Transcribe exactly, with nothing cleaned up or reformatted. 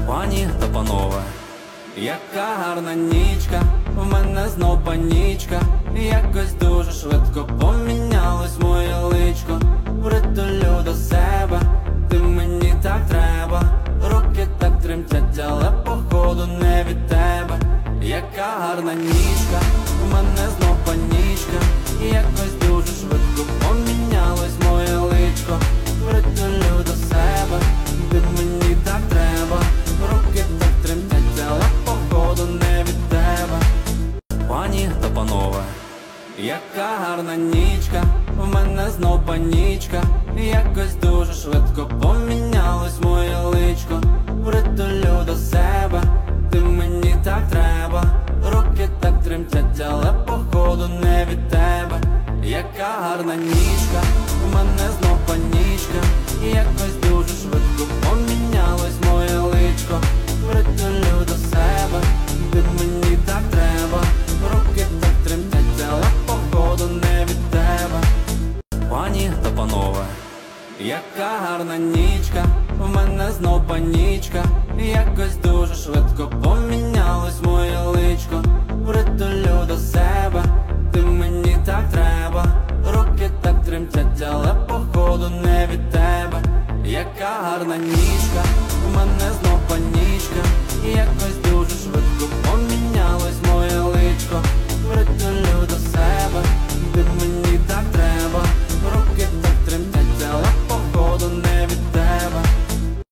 Пані та панове, яка гарна нічка, в мене знов панічка. Якось дуже швидко помінялось моє личко. Притулю до себе, ти мені так треба. Руки так тремтять, але походу не від тебе. Яка гарна нічка, в мене знов панічка. Якось дуже швидко помінялось моє личко. Притулю до себе, ти мені так треба. Руки так тремтять, але походу не від тебе. Пані та панове, яка гарна нічка, в мене знов панічка. Якось дуже швидко помінялось моє личко. Притулю до себе, ти мені так треба. Руки так тремтять, але походу не від тебе. Яка гарна нічка, в мене знов панічка. Якось дуже швидко помінялось моє личко. Притулю до себе, ти мені так треба. Руки так тремтять, але походу не від тебе. Пані та панове, яка гарна нічка, в мене знов панічка. Якось дуже швидко помінялось моє личко. Притулю до себе, ти мені так треба. Руки так тремтять, але походу не від тебе. Яка гарна нічка.